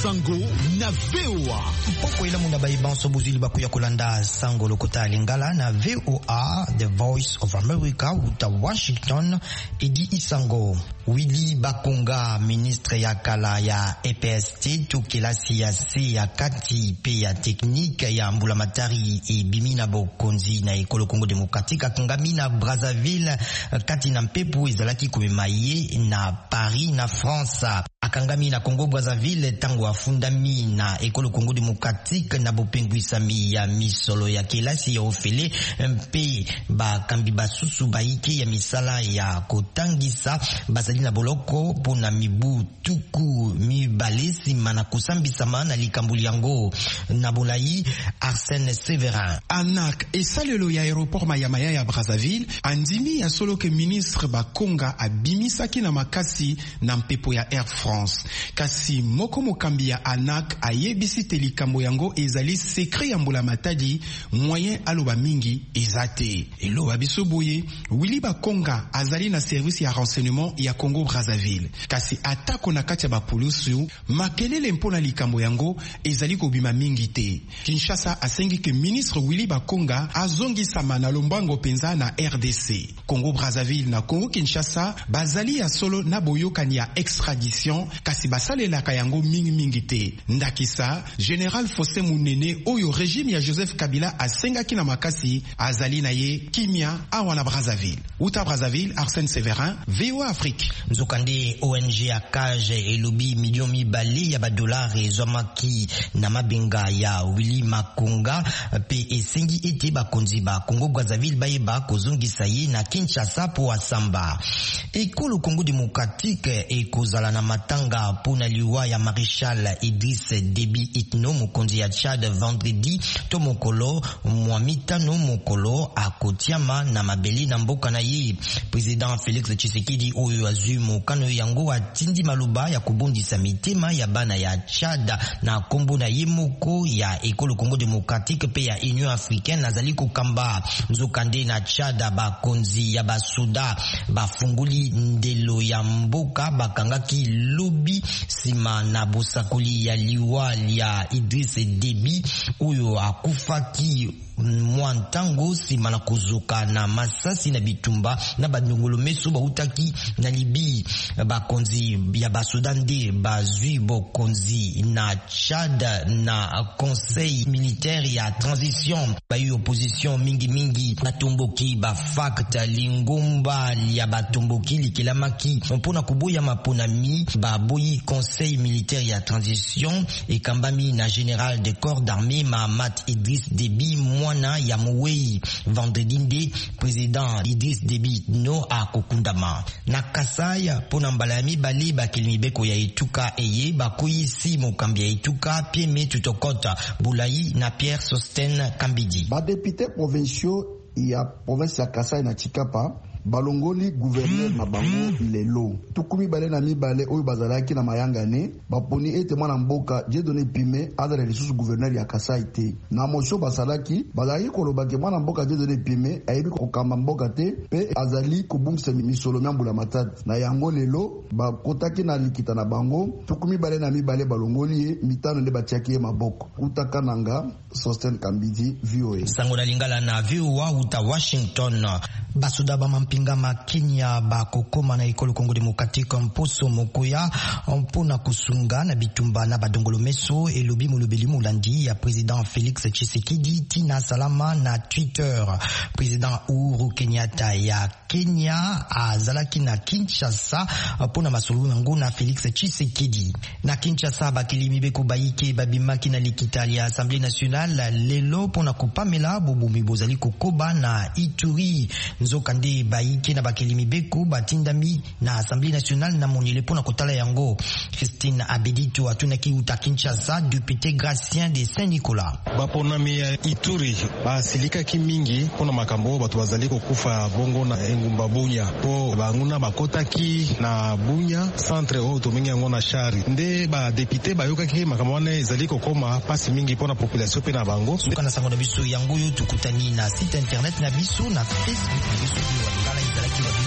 Sango na VOA. Poko ila muna baibanso buzili bakuya kulanda Sango lokota lingala na VOA, The Voice of America, uta Washington, Edi Isango. Willy Bakonga, ministre ya kala ya EPST, tukilasi ya se ya kati pe ya teknik ya mbulamatari e bimina bokonzi na ekolo Kongo Demokratika kangami na Brazzaville kati na mpepu ezalaki kumemaye na Paris na France. Akangami na Kongo Brazzaville tango afundami na ekolo Kongo Demokratika na bopengwisami ya misolo ya kelasi ya ofele mpe bakambi basusu baike ya misala ya kotangisa basali na boloko pona mibu tuku mibale sima na kusambisama na likambuli yango na Bolai. Arsène Severin ANAC esalelo ya aéroport Mayamaya ya Brazzaville andimi ya solo ke ministre Bakonga abimisaki na makasi na mpepo ya Air France. Kasi moko mokambi ya ANAC ayebisi te likambo yango ezali secret ya mbulamatadi moyen aloba mingi ezate. Eloba biso boye Willy Bakonga azali na service ya renseignement ya Congo Brazzaville. Kasi atako na kati ya bapulusu makelele mpona likambo yango ezali kobima mingi te. Kinshasa asengi ke ministre Willy Bakonga azongisama na lombango penza na RDC. Congo Brazzaville na Congo Kinshasa bazali ya solo na boyokani ya extradition kasi basalelaka yango mingi te. Ndakisa General Fosse Munene oyo régime ya Joseph Kabila asengaki na makasi azali na ye kimia awa na Brazzaville. Uta Brazzaville, Arsène Severin, VOA Afrique. Nzokande ONG ya Kaje elobi milion mibale ya badolari ezwamaki na mabenga ya Willy Bakonga pe esengi ete bakonzi ba Congo Brazzaville bayeba kozongisa ye na Kinshasa po asamba. Ekolo Congo Demokratique ekozala na matanga pona liwa ya Maréchal Idriss Déby Itno mokonzi ya Tchad vendredi to mokolo mwamitano mokolo akotiama na mabeli na mboka na ye. Président Félix Tshisekedi oyo azui mokano yango atindi maluba ya kubundisa mitema ya bana ya Tchad na kombo na ye moko ya ekolo Congo Demokratique pe ya Union Africaine nazali kokamba nzokande na Tchad bakonzi ya basuda bafunguli ndelo ya mboka bakangaki lobi sima na bosakoli ya liwa ya Idriss Déby oyo akufaki mwantango sima na kuzuka na masasi na bitumba na bandongolo meso bautaki na Libi. Bakonzi ya basudande bazui bokonzi na Tchad na conseil militaire ya transition bayi opposition mingi batomboki bafakta lingomba ya batomboki likilamaki mpona kuboya maponami baboyi conseil militaire ya transition ekambami na général de corps d'armée Mahamat Idriss Déby mwana ya Mowei. Vendredi nde président Idriss Déby no akokundama na Kasai pona mbala ya mibale bakeli beko ya etuka eye bakoyisi mokambi ya etuka Pieme Tutokota Bulai na Pierre Sosten Kambidi. Ba députés provinciaux ya province ya Kasai na Chikapa balongoli gouverneur na bango lelo tukumi bale na mibale oyo bazalaki na mayangane baponi ete mwana mboka Dieudonné Pime azala lisusu gouverneur ya Kasai te na motion basalaki bazalaki kolobaki mwana mboka Dieudonné Pime ayebi kokamba mboka te pe azali kobungisa misolo myambula matata na yango lelo bakotaki na likita na bango tukumi bale na mibale balongoli ye mitano nde batiaki ye maboko utaka nanga Sosten Kambidi VOA Sango na lingala na VOA uta Washington. Basuda bamampingama Kenya bakokoma na ekolo Congo Demokratika mposo mokoya mpona kusunga na bitumba na badongolo meso elobi mulubeli mulandi ya président Félix Tshisekedi tina salama na Twitter. Président Uhuru Kenyatta ya Kenya azalaki na Kinshasa mpona masolo yango na Félix Tshisekedi. Na Kinshasa bakilimi beko baike babimaki na likitali ya Assemblée nationale lelo mpona kupamela bobumi bozali kokoba na Ituri. Nzokande baike na bakilimi beko batindami na Assemblée nationale na monile pona kotala yango. Christine Abedito atunaki uta Kinshasa député Gratien de Saint-Nicolas. Baponami ya Ituri basilika kimingi pona makambo batu bazali kokufa bongo na engumba Bunya po banguna bakotaki na Bunya centre o tomingi yango na shari nde ba député bayokaki makambo wana ezali kokoma pasi mingi pona population pe na bango. Sukana sango na biso yango yo tukutani na site internet na biso na Facebook biso wa kala izalaki